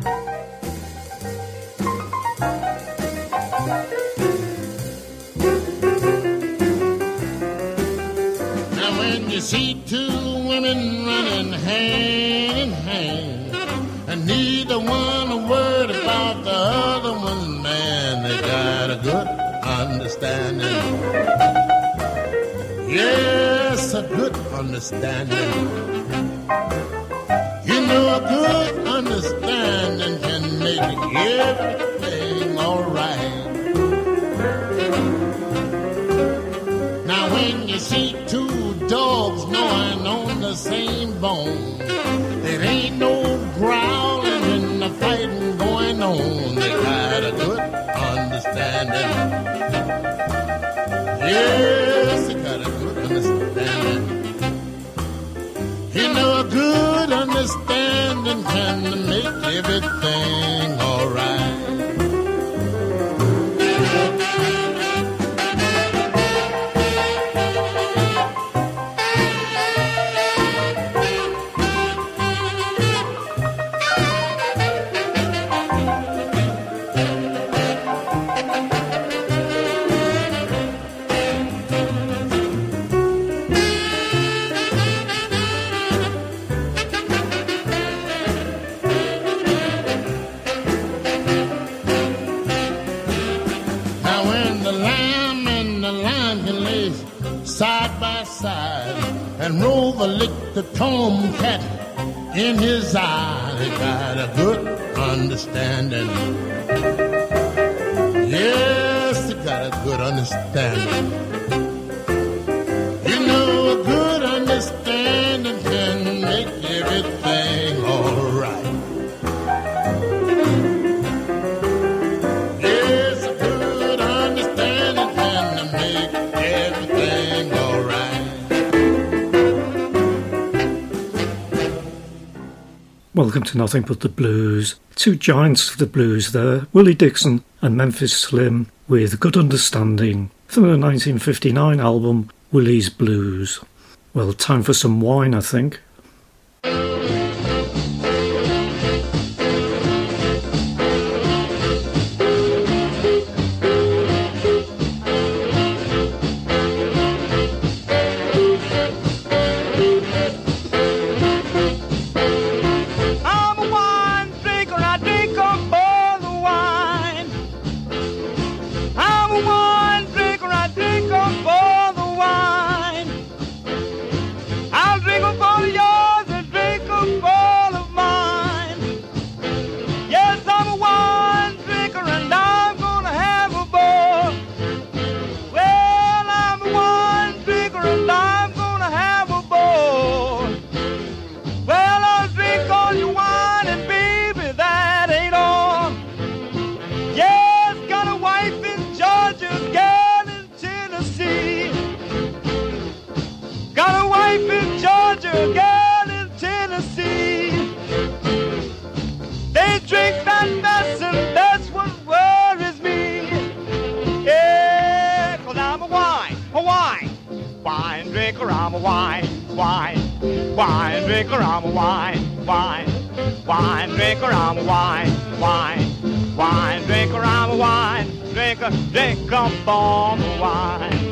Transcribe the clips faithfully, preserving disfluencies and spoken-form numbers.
Now when you see two women running hand in hand, and neither one a word about the other one's man, they got a good understanding. Yes, a good understanding. You know, a good understanding can make everything all right. Now when you see two dogs gnawing on the same bone, there ain't no growling and the fighting going on. They got a good understanding. Yes, they got a good understanding. You know, a good understanding can make everything all right. Side by side, and Rover licked the tomcat in his eye. They got a good understanding. Yes, they got a good understanding. You know, a good understanding can make everything all right. Yes, a good understanding can make everything all right. Welcome to Nothing But the Blues. Two giants of the blues there, Willie Dixon and Memphis Slim, with Good Understanding from the nineteen fifty-nine album Willie's Blues. Well, time for some wine, I think. I'm a wine, wine, wine drinker, I'm a wine, wine, wine drinker, I'm a wine, wine, wine drinker, I'm a wine drinker, drink up on the wine.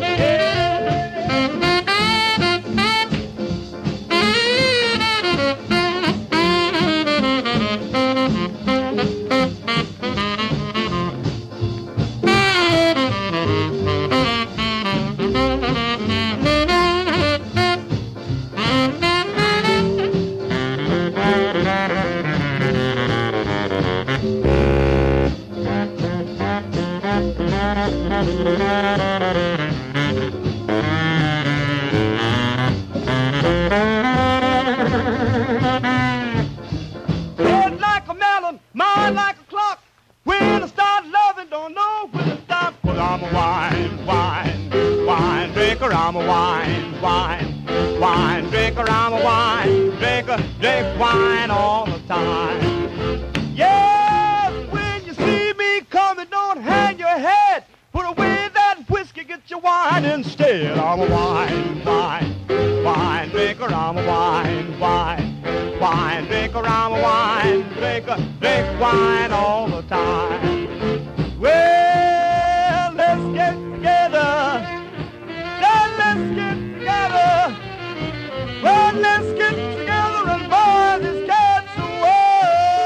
Head like a melon, mind like a clock. When I start loving, don't know when to stop. Cause I'm a wine, wine, wine drinker. I'm a wine, wine, wine drinker. I'm a wine drinker. Drink wine all the time. Yes, when you see me coming, don't hang your head. Put away that whiskey, get your wine instead. I'm a wine, wine, wine drinker. I'm a wine, wine, wine drinker, I'm a wine drinker, drink wine all the time. Well, let's get together. Yeah, let's get together. Well, let's get together and burn these cats away.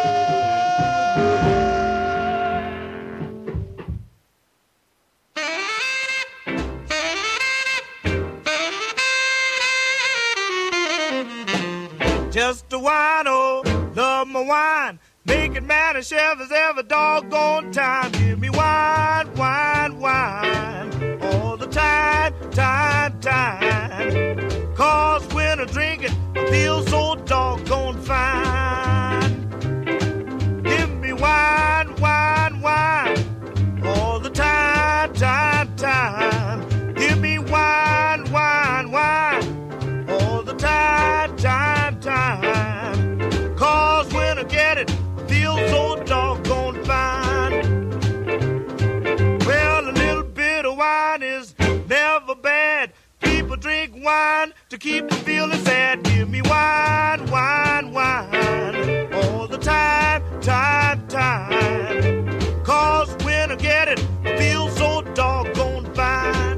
Just a wine, oh, love my wine. Make it matter, chef, is every doggone time. Give me wine, wine, wine. All the time, time, time. Cause when I drink it, I feel so doggone fine. Give me wine, wine, wine. All the time, time, time. Give me wine, wine, wine. All the time, time, time. Cause when I get it, I feel so doggone fine. Well, a little bit of wine is never bad. People drink wine to keep the feeling sad. Give me wine, wine, wine. All the time, time, time. Cause when I get it, I feel so doggone fine.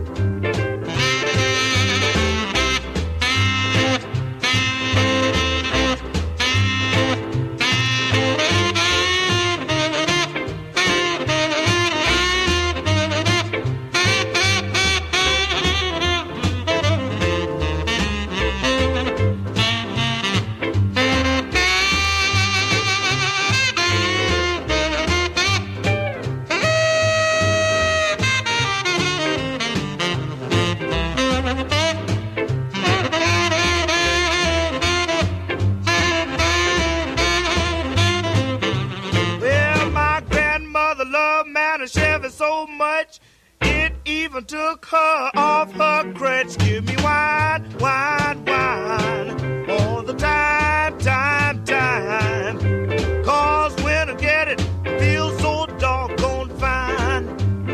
So much, it even took her off her crutch. Give me wine, wine, wine, all the time, time, time. Cause when I get it, I feel so doggone fine.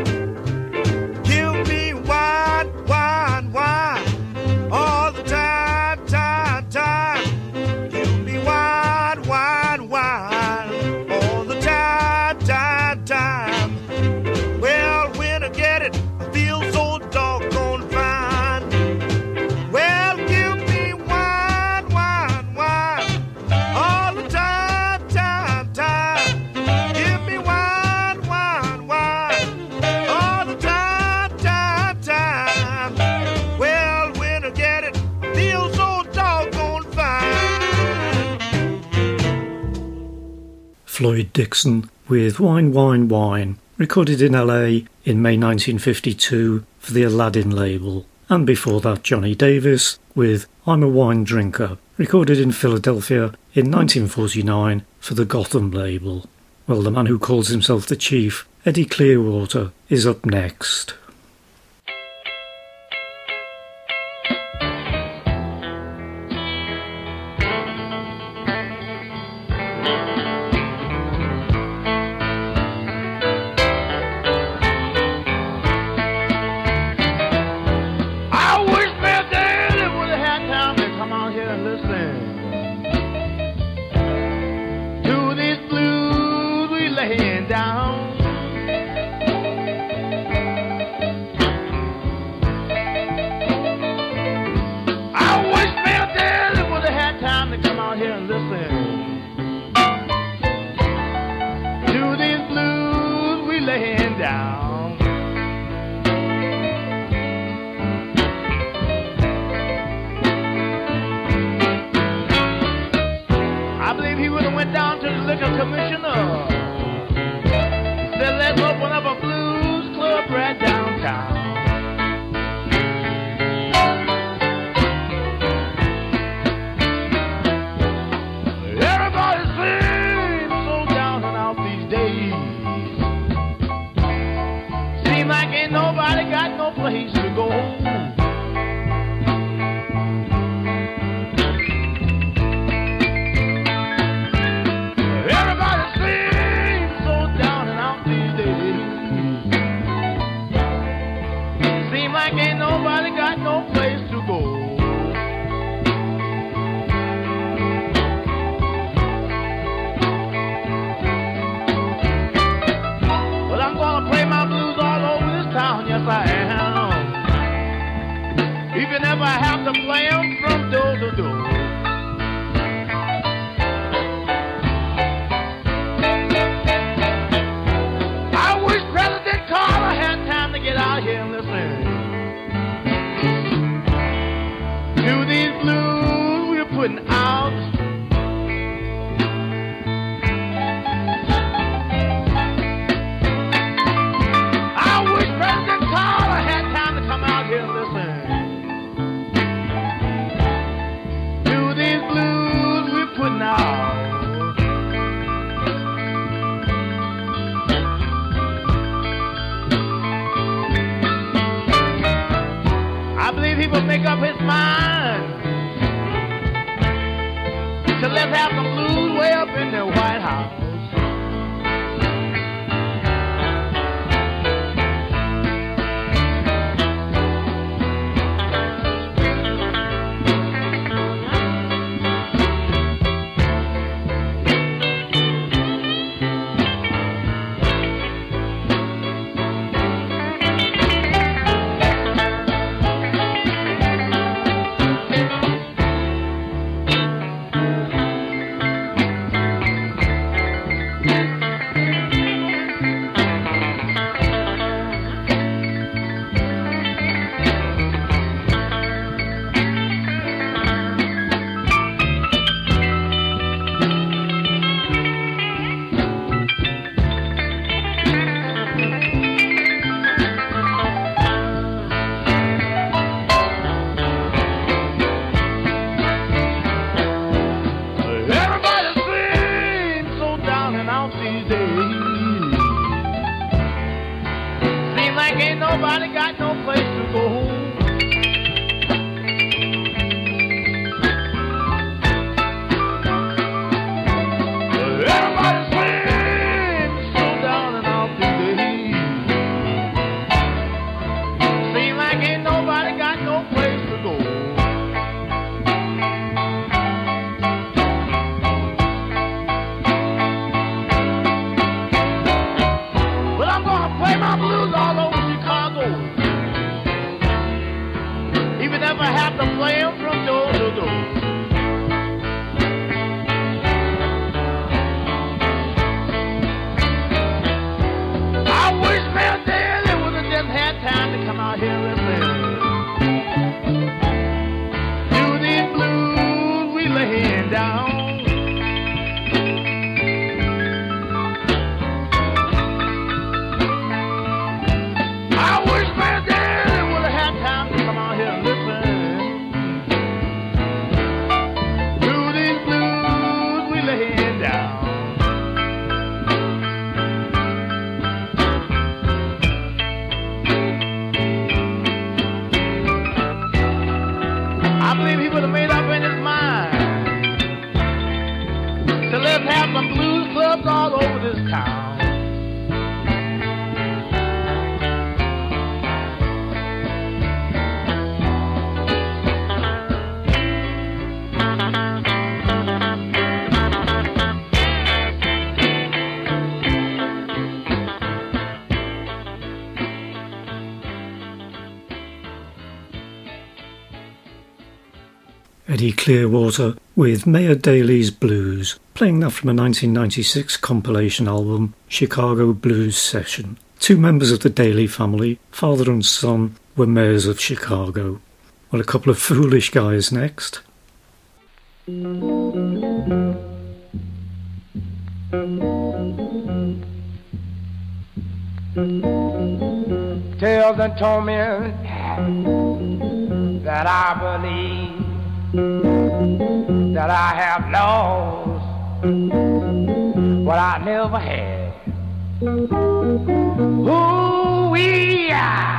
Give me wine, wine, wine, all the time, time, time. Give me wine, wine, wine, all the time, time, time. Well, when I get it, I feel so doggone fine. Well, give me wine, wine, wine, all the time, time, time. Give me wine, wine, wine, all the time, time, time. Well, when I get it, I feel so doggone fine. Floyd Dixon with Wine, Wine, Wine, recorded in L A in May nineteen fifty-two for the Aladdin label, and before that Johnny Davis with I'm a Wine Drinker, recorded in Philadelphia in nineteen forty-nine for the Gotham label. Well, the man who calls himself the Chief, Eddie Clearwater, is up next. nobody got no place to go. Everybody swing so down and out today. Seem like ain't nobody got no place to go. But I'm gonna play my blues all over Chicago, even if I have to play them from door to door. Time to come out here and live. Do these blues we laying down. I wish my daddy would have had time to come out here and listen. Do these blues we laying down. I believe he would have made up in his mind to let's have some blues clubs all over this town. Eddie Clearwater with Mayor Daley's Blues, playing that from a nineteen ninety-six compilation album, Chicago Blues Session. Two members of the Daley family, father and son, were mayors of Chicago. Well, a couple of foolish guys next. Tales and torment that I believe that I have lost what I never had. Ooh wee,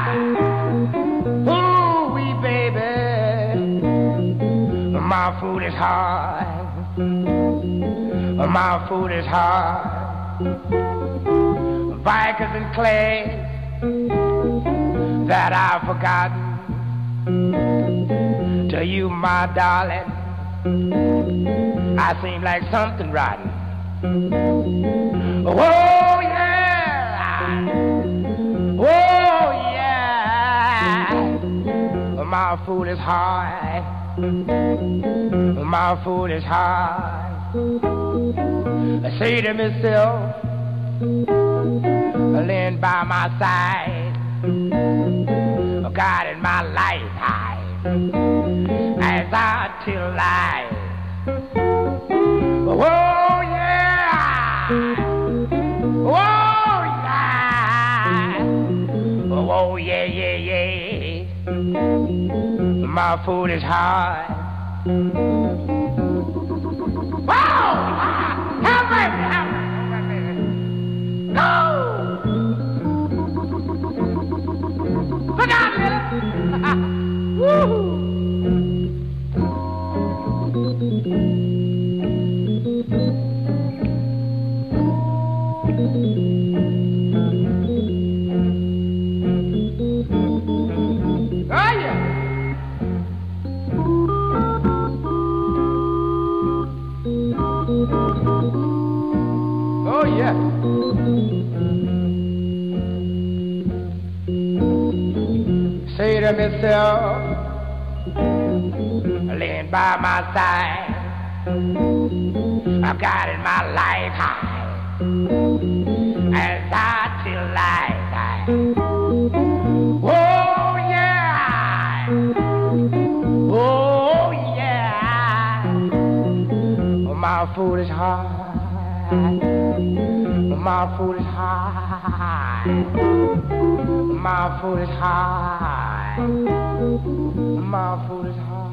ooh wee, baby, my food is hard, my food is hard. Vikers and clays that I've forgotten. To you, my darling, I seem like something rotten. Oh yeah, oh yeah. My food is hard, my food is hard. I say to myself, laying by my side, God in my life high, as I till life. Oh yeah, oh yeah, oh yeah, yeah, yeah. My food is hard. Wow, help me, help me, go. Look out, Billy. Woo-hoo. Oh, yeah. Oh, yeah. Say to myself, laying by my side, I've got in my life high, as I till life high. Oh yeah, oh yeah. My food is hard, my food is hard, my food is hard, my food is hard.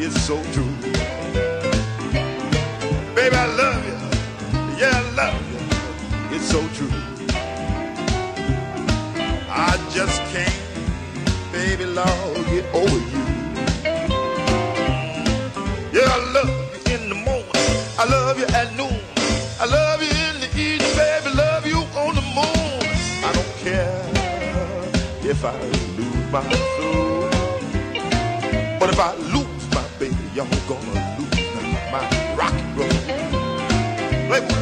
it's so true. Baby, I love you. Yeah, I love you. It's so true. I just can't, baby, Lord, get over you. Yeah, I love you in the morning. I love you at noon. I love you in the evening, baby. Love you on the moon. I don't care if I lose my soul. But if I lose my baby, y'all gonna lose my rock and roll. Play with me.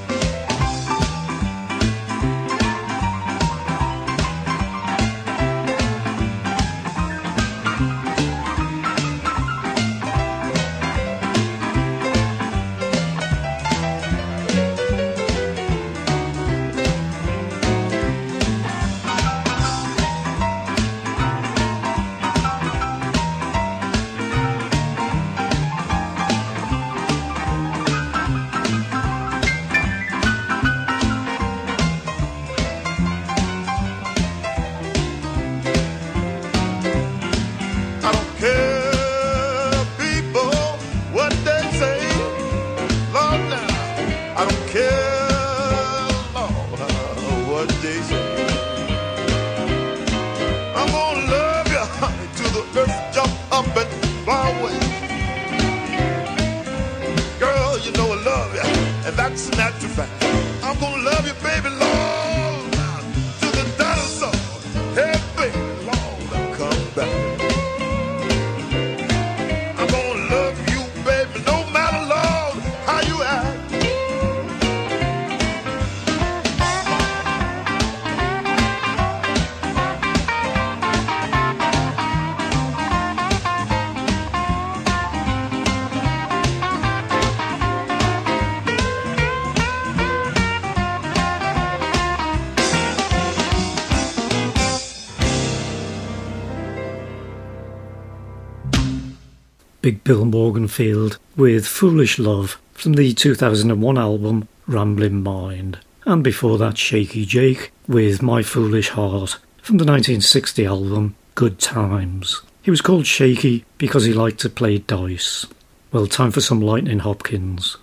Big Bill Morganfield with Foolish Love from the two thousand one album Ramblin' Mind, and before that Shaky Jake with My Foolish Heart from the nineteen sixty album Good Times. He was called Shaky because he liked to play dice. Well, time for some Lightning Hopkins.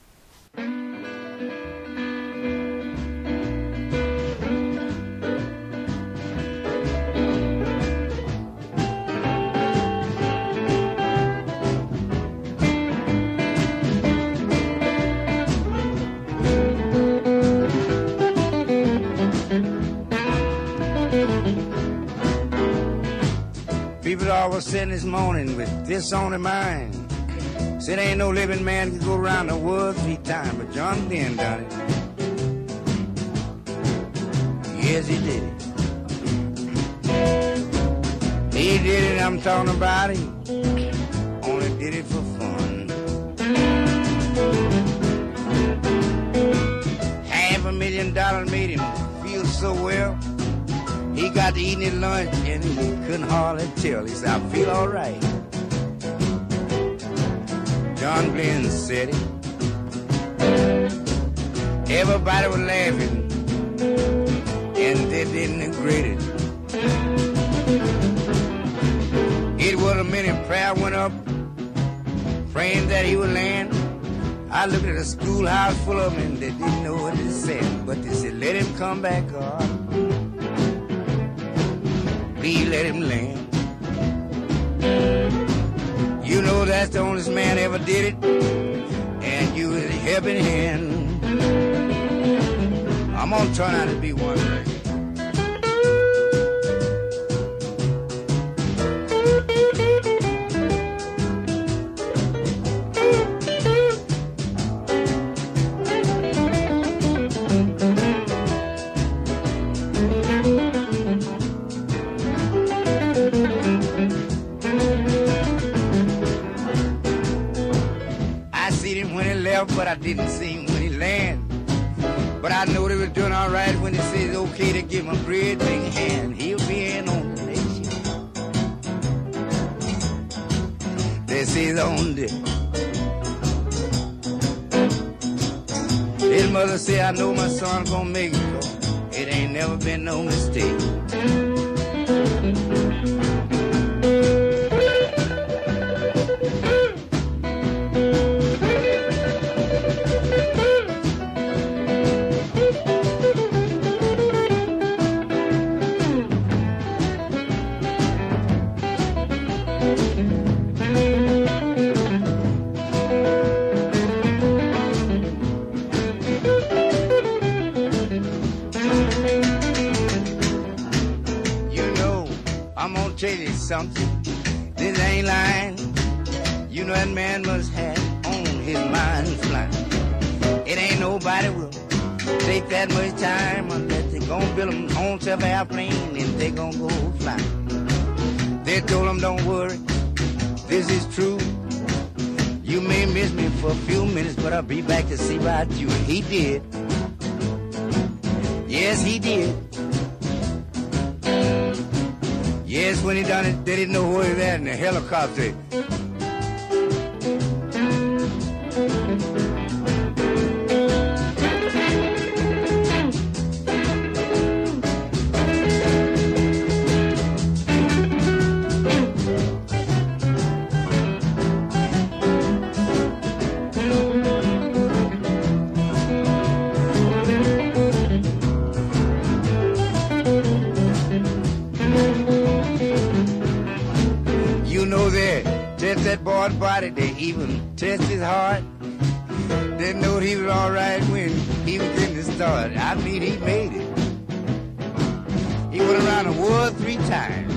Sitting this morning with this on their mind. Said ain't no living man can go around the woods three times, but John Glenn done it. Yes, he did it. He did it, I'm talking about it. Only did it for fun. Half a million dollars made him feel so well. He got to eating his lunch and he couldn't hardly tell. He said, I feel all right. John Glenn said it. Everybody was laughing and they didn't agree it. It was a minute prayer went up, praying that he would land. I looked at a schoolhouse full of them and they didn't know what it said. But they said, let him come back, God. Please let him land. You know that's the only man ever did it, and you was a helping hand. I'm gonna turn out to be one right. But I didn't see him when he landed. But I know they were doing all right when they said it's okay to give him a great big hand. He'll be in on the nation. They say he's on deck. His mother said, I know my son's gonna make it, though. It ain't never been no mistake. tell you something, this ain't lying. You know that man must have on his mind flying. It ain't nobody will take that much time unless they gon' build them on self airplane and they gon' go fly. They told him, don't worry, this is true. You may miss me for a few minutes, but I'll be back to see about you. And he did. Yes, he did. Yes, when he done it, they didn't know who he was at in the helicopter. That boy's body, they even test his heart. They knew he was all right when he was getting started. I mean, he made it. He went around the world three times.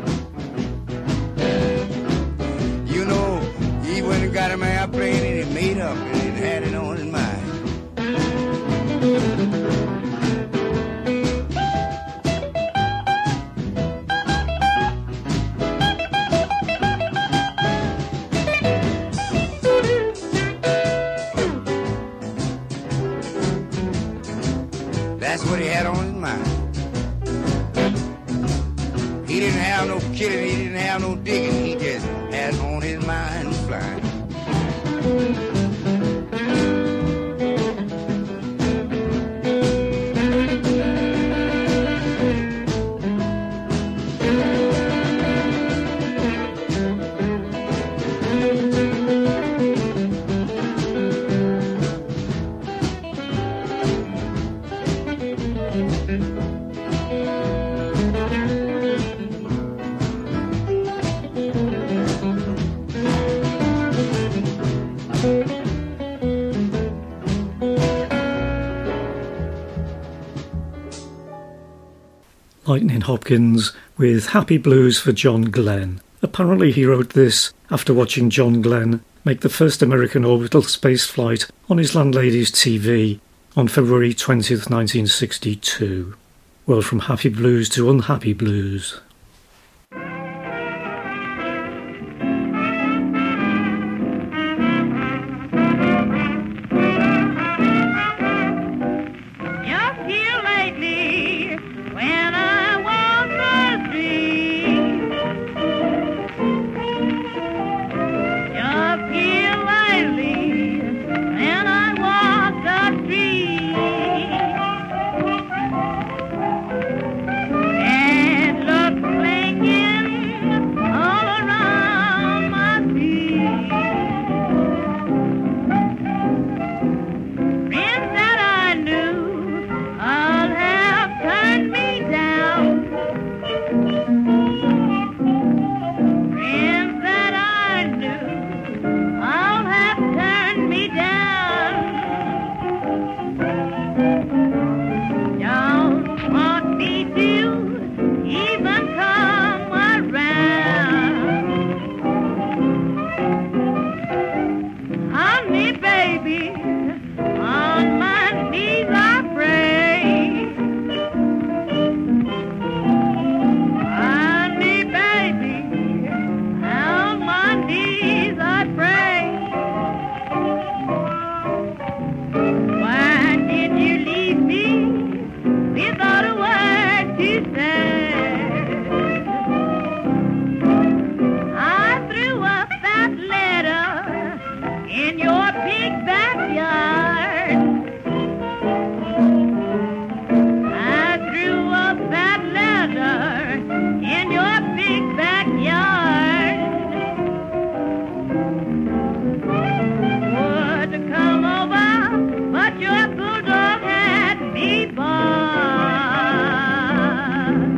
You know, he went and got him an airplane and he made up and he had it on his mind. That's what he had on his mind. He didn't have no killing, he didn't have no digging, he just had on his mind flying. Lightning Hopkins with Happy Blues for John Glenn. Apparently he wrote this after watching John Glenn make the first American orbital space flight on his landlady's T V on February twentieth, nineteen sixty-two. Well, from Happy Blues to Unhappy Blues. Your bulldog had me barred.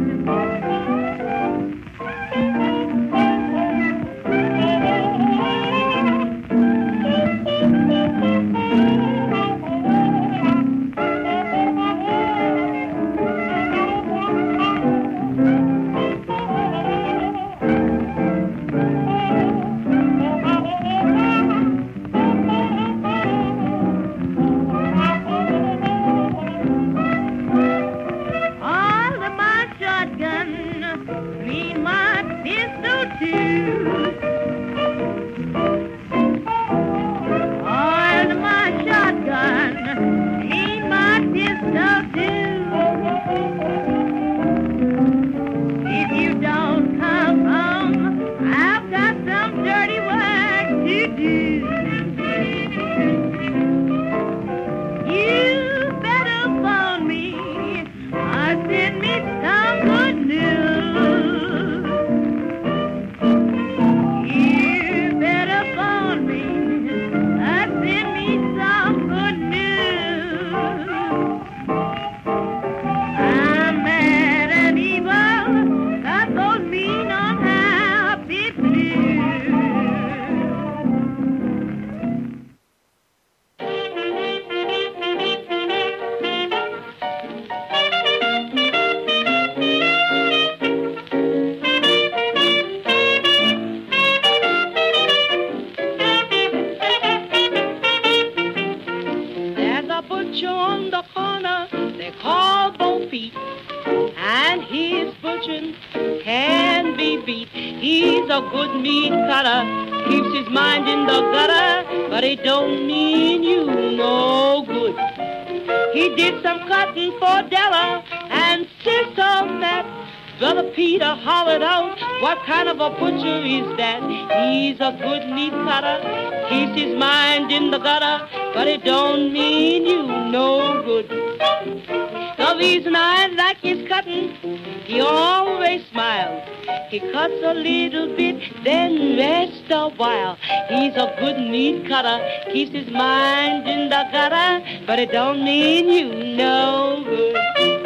fortune can be beat. He's a good meat cutter, keeps his mind in the gutter, but it don't mean you no good. He did some cutting for Della and sister that. Brother Peter hollered out, what kind of a butcher is that? He's a good meat cutter, keeps his mind in the gutter, but it don't mean you no good. The reason I like his cutting, he always smiles. He cuts a little bit, then rests a while. He's a good meat cutter, keeps his mind in the gutter, but it don't mean you no good.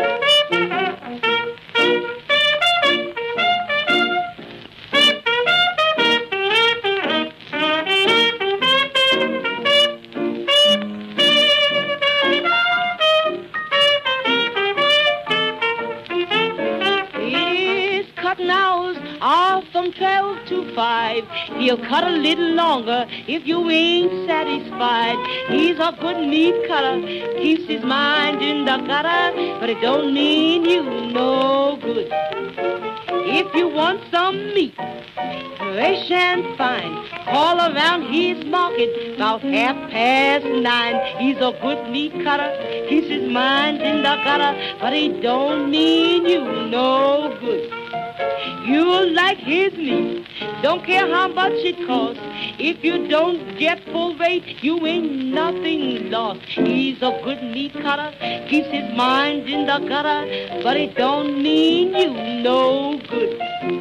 From twelve to five, he'll cut a little longer if you ain't satisfied. He's a good meat cutter, keeps his mind in the gutter, but it don't mean you no good. If you want some meat, fresh and fine, call around his market about half past nine. He's a good meat cutter, keeps his mind in the gutter, but it don't mean you no good. You'll like his meat, don't care how much it costs. If you don't get full weight, you ain't nothing lost. He's a good meat cutter, keeps his mind in the gutter, but it don't mean you no good.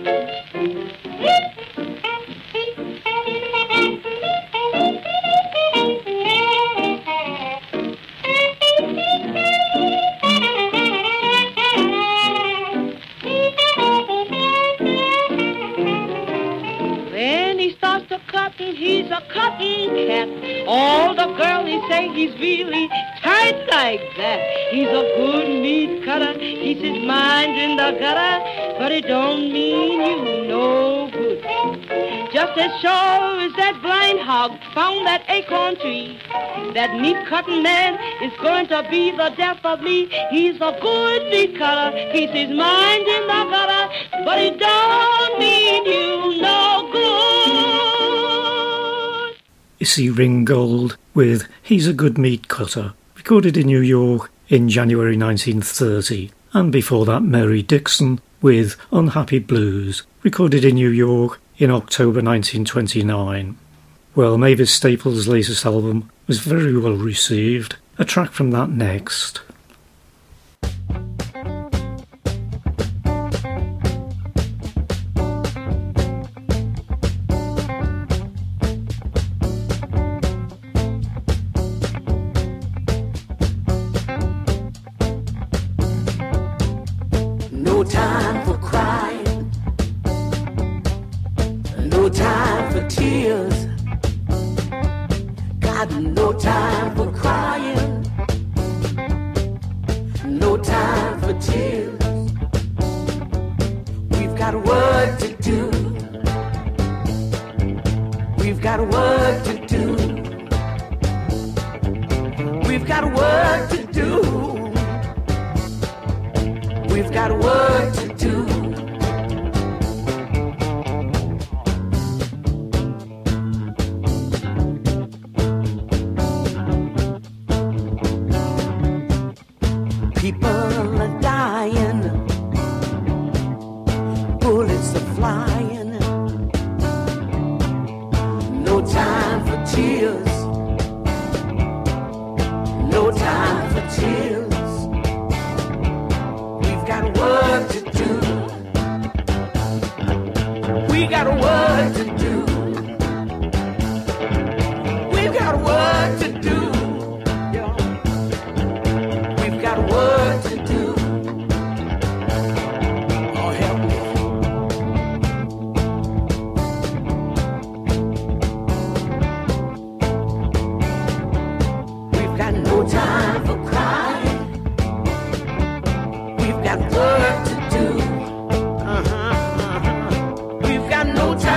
He's a cotton cat. All the girlies say he's really tight like that. He's a good meat cutter, keeps his mind in the gutter, but it don't mean you no good. Just as sure as that blind hog found that acorn tree, that meat cutting man is going to be the death of me. He's a good meat cutter, keeps his mind in the gutter, but it don't mean you no good. Issy Ringgold with He's a Good Meat Cutter, recorded in New York in January nineteen thirty, and before that Mary Dixon with Unhappy Blues, recorded in New York in October nineteen twenty-nine. Well, Mavis Staples' latest album was very well received. A track from that next. No time for crying, no time for tears, got no time for crying, no time for tears. We've got work to do, we've got work to do, we've got work to do. We've got work to do. People are dying, bullets are flying. No time for tears, no time for tears. Work to do. We got work to do. We've got work to do. Yeah. We've got work to do. Oh, help me. We've got no time for crying. We've got work to do. Uh-huh, uh-huh. We've got no time.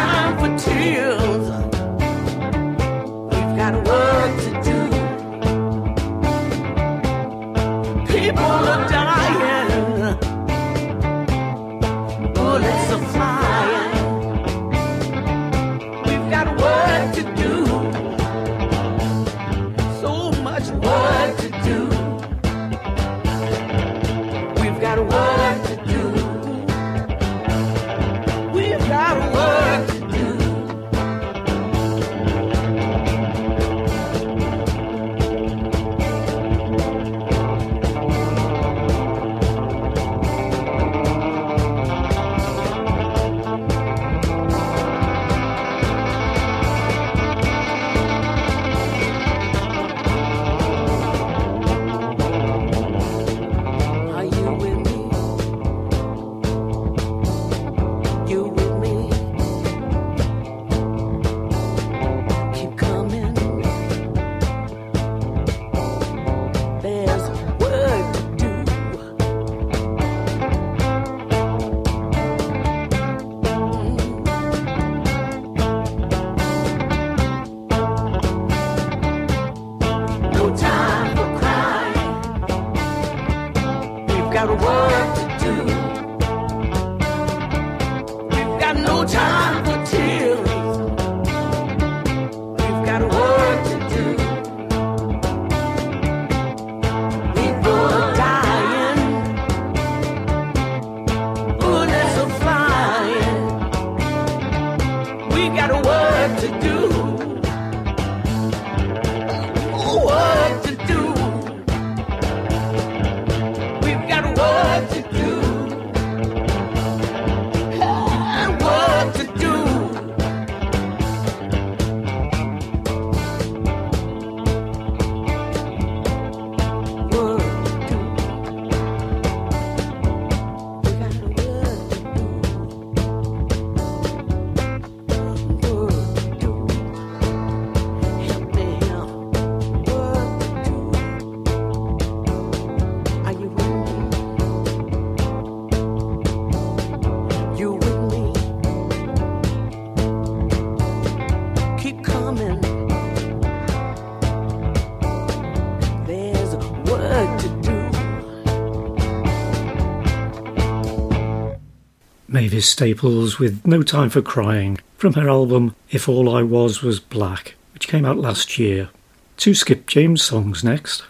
Mavis Staples with No Time for Crying from her album If All I Was Was Black, which came out last year. Two Skip James songs next.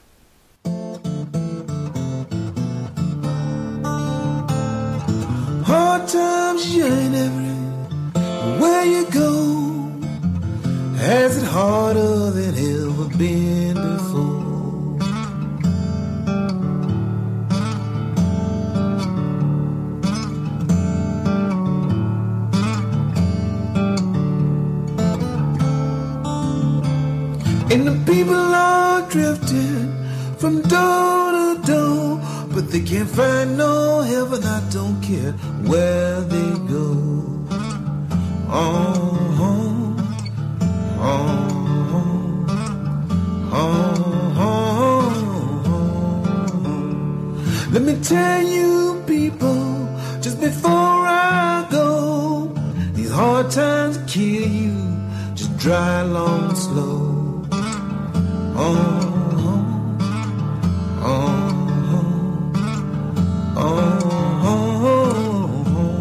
Hard times, you ain't everywhere you go. Has it harder than ever been before? And the people are drifting from door to door, but they can't find no heaven. I don't care where they go. Oh, oh, oh, oh, oh, oh. Let me tell you, people, just before I go, these hard times kill you. Just dry along slow. Oh, oh, oh, oh,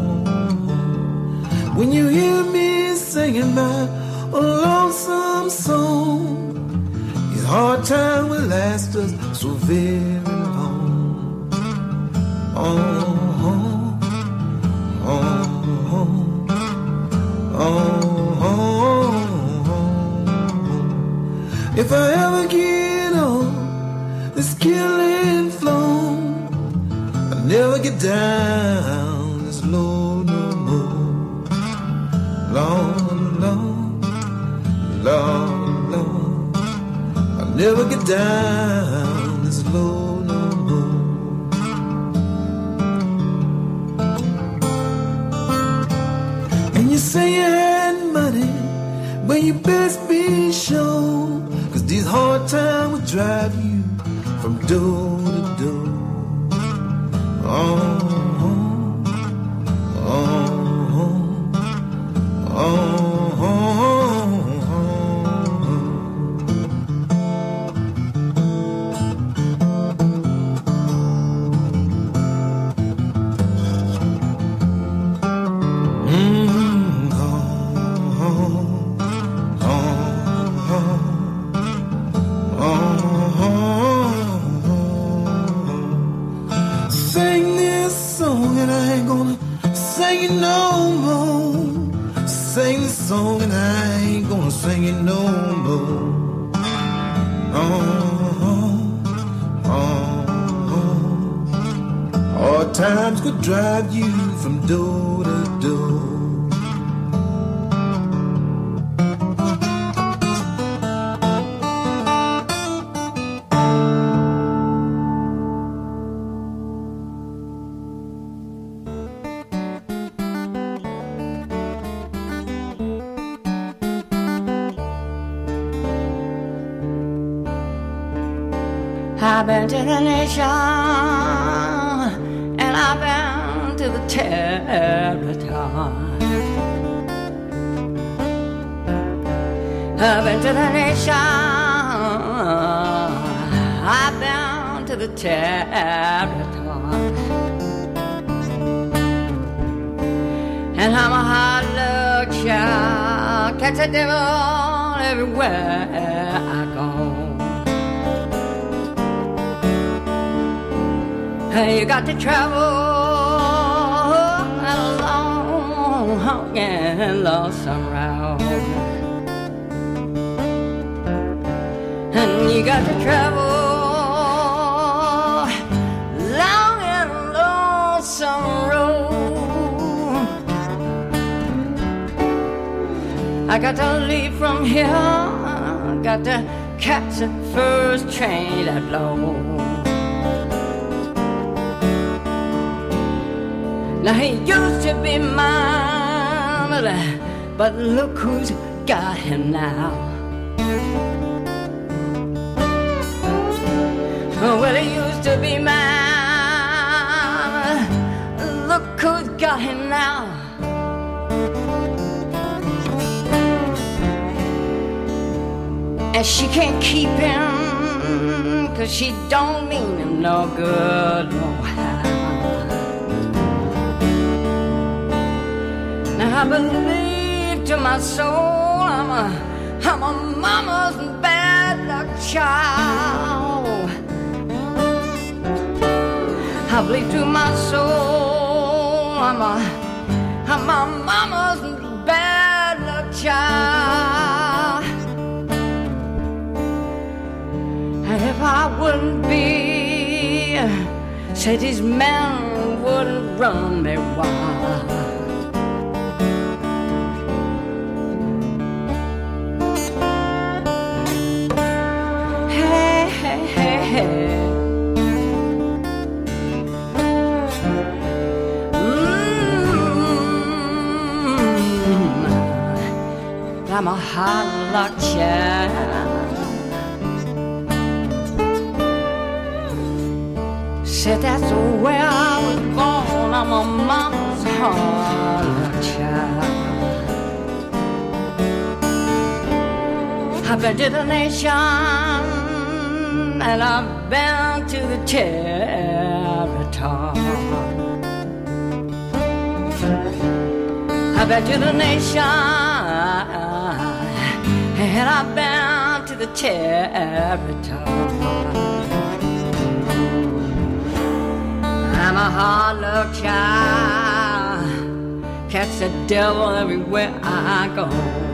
oh. When you hear me singing my lonesome song, these hard times will last us so very long. Oh, oh, oh, oh, oh. If I ever get on this killing floor, I'll never get down this low no more. Long, long, long, long, I'll never get down this low no more. And you say you had money, but you best be sure, these hard times will drive you from door to door. Oh, oh, oh, oh, oh. Mm, oh, oh, oh. Sing this song and I ain't gonna sing it no more. Sing this song and I ain't gonna sing it no more. Oh, oh, oh. Hard times could drive you from door to door. I've been to the nation and I've been to the territory. I've been to the nation, I've been to the territory. And I'm a hard luck child, catch a devil everywhere I go. You got to travel a long and lonesome route, and you got to travel long and lonesome road. I got to leave from here, got to catch the first train that low. Now he used to be mine, but, but look who's got him now. Well, he used to be mine, look who's got him now. And she can't keep him, 'cause she don't mean him no good, no how. I believe to my soul I'm a, I'm a mama's bad luck child. I believe to my soul I'm a, I'm a mama's bad luck child. And if I wouldn't be, said these men wouldn't run me wild. Hey, hey, hey, hey. Mm-hmm. I'm a hard luck child. Said that's where I was born. I'm a mama's hard child. I've been to the nation and I've been to the territory. I've been to the nation and I've been to the territory. I'm a hard luck child, catch the devil everywhere I go.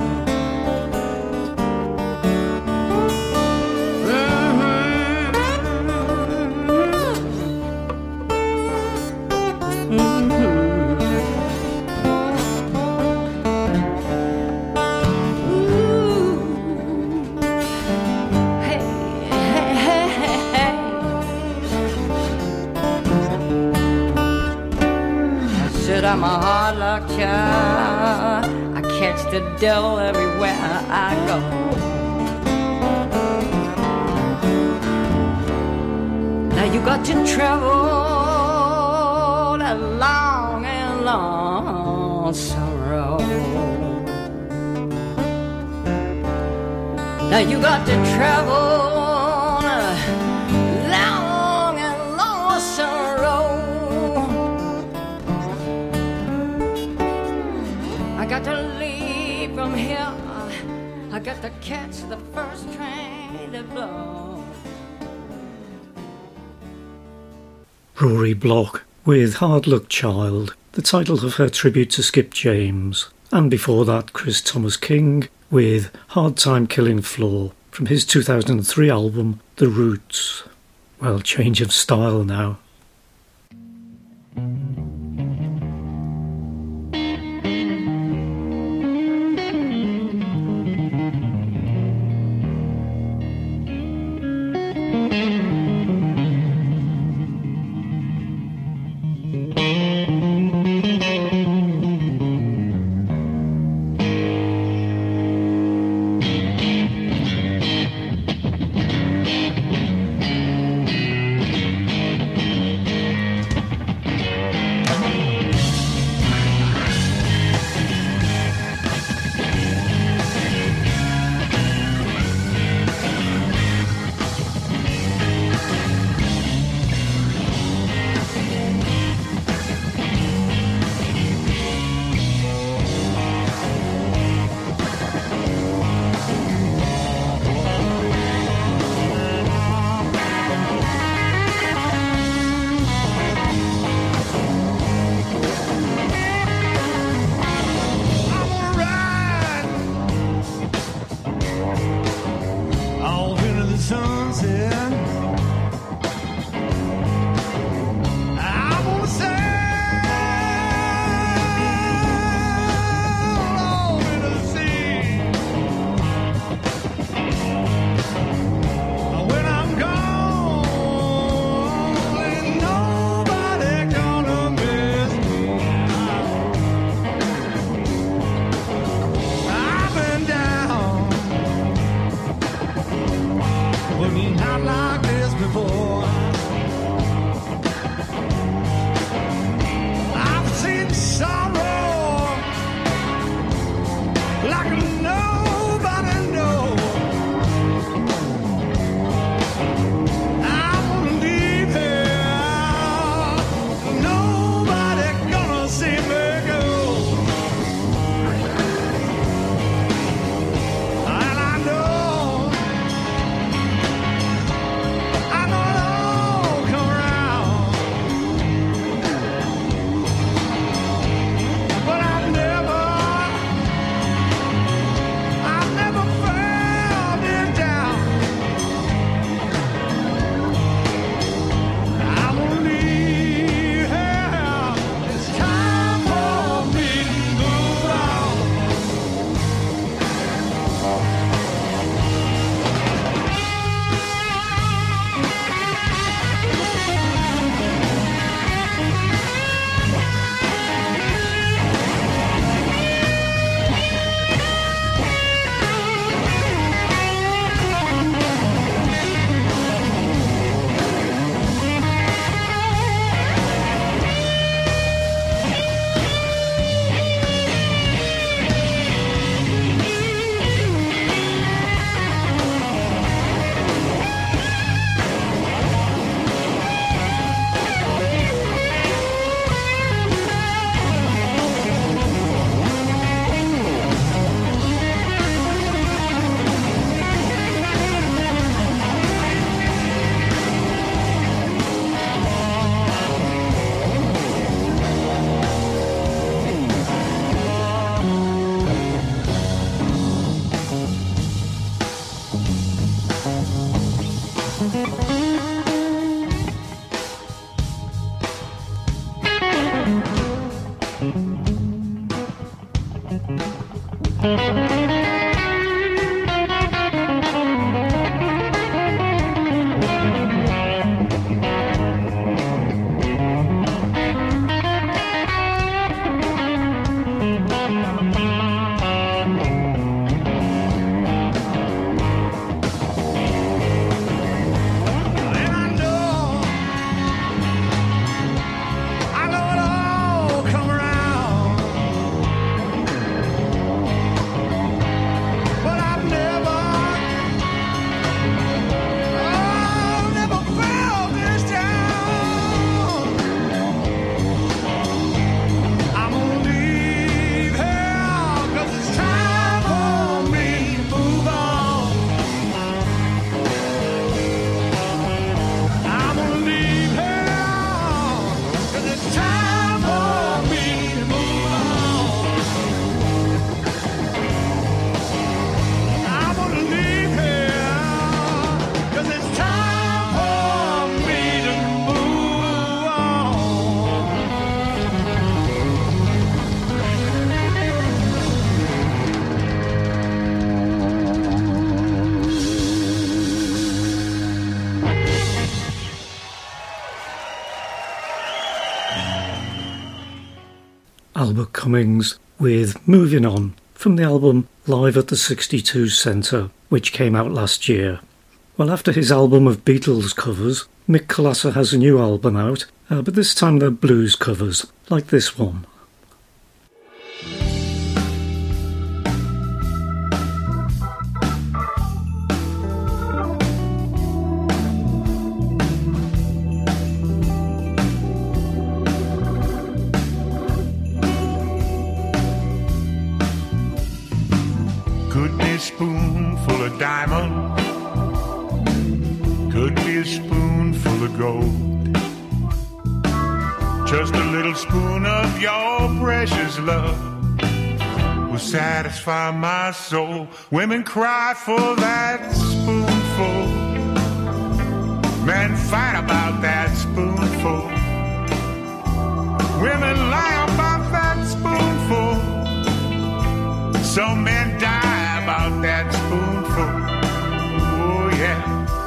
Mm-hmm. Mm-hmm. Ooh. Hey, hey, hey, hey, hey. I'm a hard luck child. I catch the devil everywhere I go. Now you got to travel that long and lonesome road. Now you got to travel long and lonesome road. I got to leave from here. I got to catch the first train to blow. Rory Block with Hard Luck Child, the title of her tribute to Skip James. And before that, Chris Thomas King with Hard Time Killing Floor from his two thousand three album The Roots. Well, change of style now. Albert Cummings with Moving On from the album Live at the sixty-two Centre, which came out last year. Well, after his album of Beatles covers, Mick Colassa has a new album out, uh, but this time they're blues covers, like this one. Could be a spoonful of diamond, could be a spoonful of gold, just a little spoon of your precious love will satisfy my soul. Women cry for that spoonful, men fight about that spoonful, women lie about that spoonful, some men die about that spoonful. Oh yeah.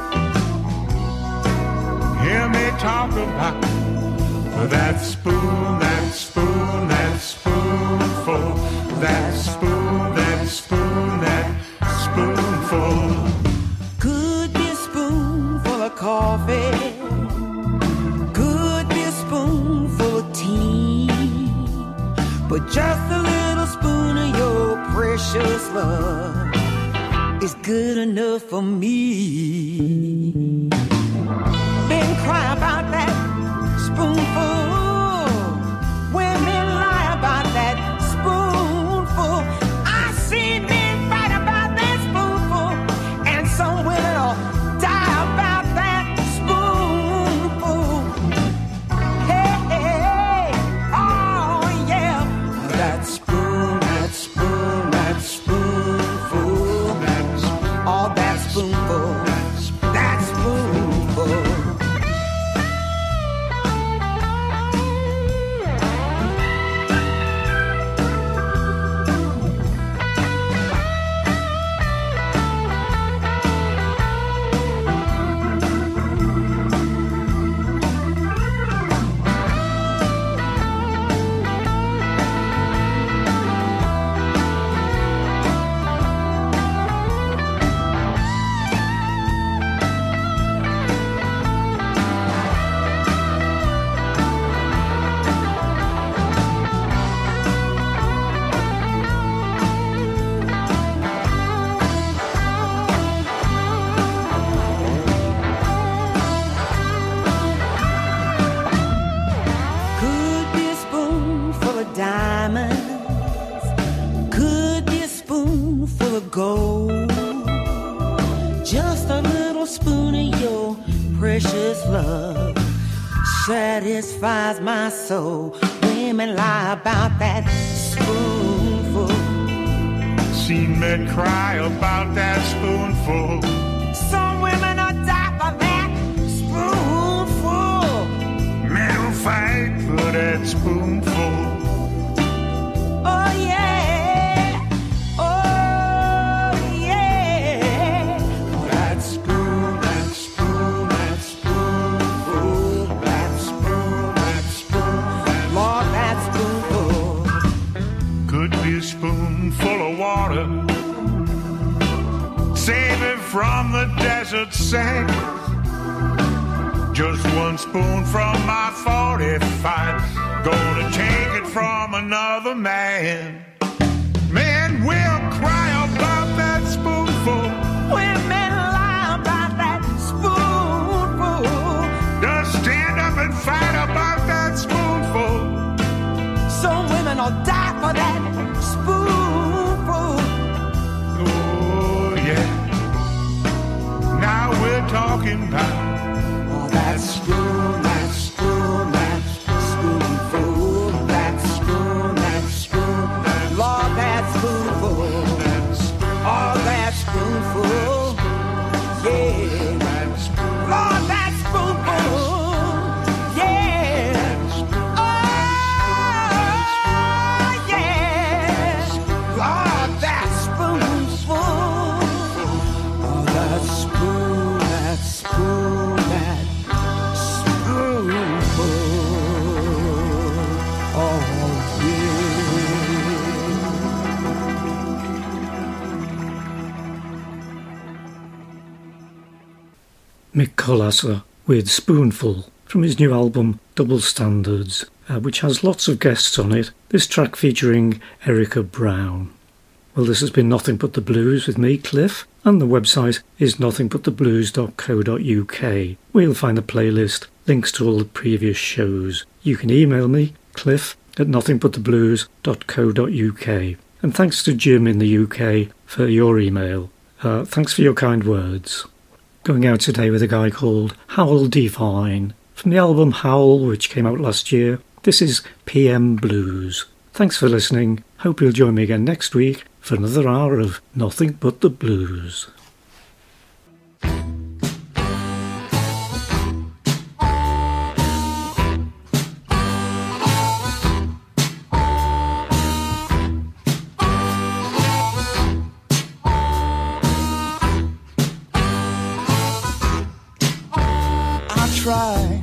Hear me talk about that spoon, that spoon, that spoonful, that spoon, that spoon, that spoonful. Could be a spoonful of coffee, could be a spoonful of tea, but just a little spoon of your precious love is good enough for me. Men cry about that spoonful, women lie about that spoonful. I see men fight about that spoonful, and some women will die about that spoonful. Hey, hey, hey, oh yeah, that spoon, that spoon, that spoonful, all that spoonful, that spoonful. Gold, just a little spoon of your precious love satisfies my soul. Women lie about that spoonful, Seen men cry about that spoonful. Some women are die for that spoonful. Men will fight for that spoonful. Oh yeah. Spoonful of water, save it from the desert sand. Just one spoon from my forty-five, gonna take it from another man. Men will cry about that spoonful, women lie about that spoonful. Just stand up and fight about that spoonful. Some women will die for that spoonful. Oh yeah. Now we're talking about oh, that spoon, that spoon, that spoonful, that spoon, that spoon, that Lord, that spoonful, oh, that spoonful, yeah, Lord, that spoonful, yeah, oh yeah, Lord, that spoonful, oh, that spoon, that spoon, that spoon. Mick Colassa with Spoonful from his new album Double Standards, uh, which has lots of guests on it, this track featuring Erica Brown. Well, this has been Nothing But the Blues with me, Cliff, and the website is nothing but the blues dot co dot uk, where you'll find a playlist, links to all the previous shows. You can email me, Cliff, at nothing but the blues dot co dot uk. And thanks to Jim in the U K for your email. Uh, thanks for your kind words. Going out today with a guy called Howl Devine. From the album Howl, which came out last year, this is P M Blues. Thanks for listening. Hope you'll join me again next week for another hour of Nothing But the Blues. Try.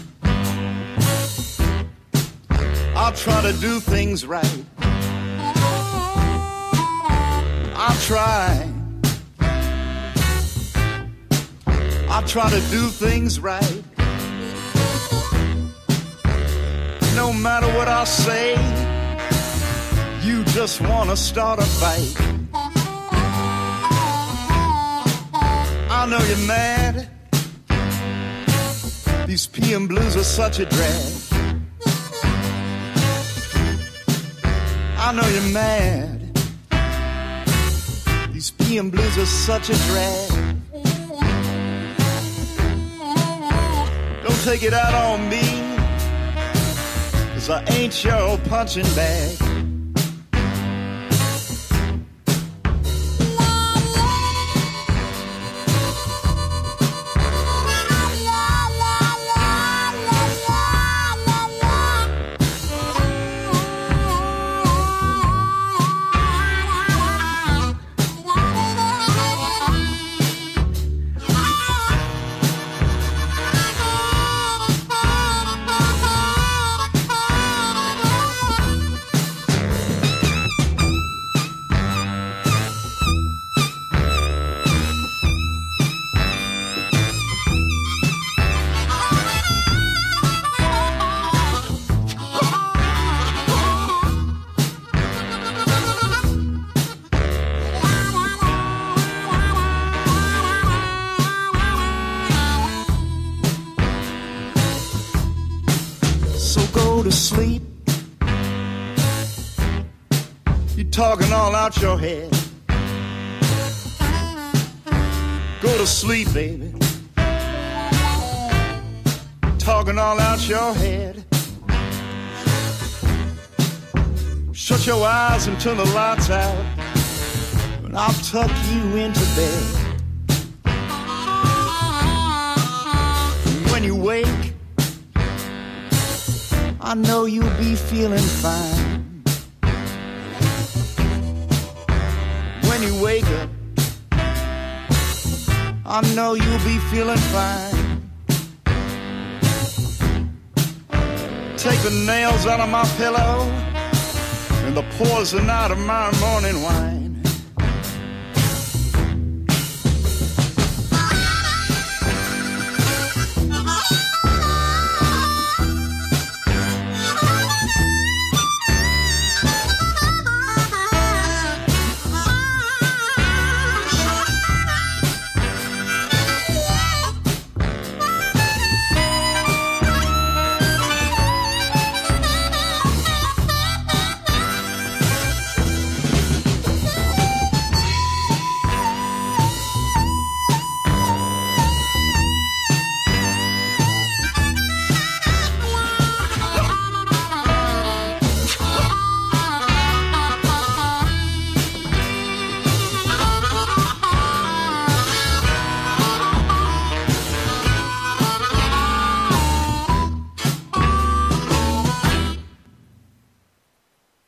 I'll try to do things right. I'll try. I'll try to do things right. No matter what I say, you just want to start a fight. I know you're mad. These P M blues are such a drag. I know you're mad. These P M blues are such a drag. Don't take it out on me, 'cause I ain't your old punching bag. Sleep. You're talking all out your head. Go to sleep, baby. Talking all out your head. Shut your eyes and turn the lights out, and I'll tuck you into bed. And when you wake, I know you'll be feeling fine. When you wake up, I know you'll be feeling fine. Take the nails out of my pillow and the poison out of my morning wine.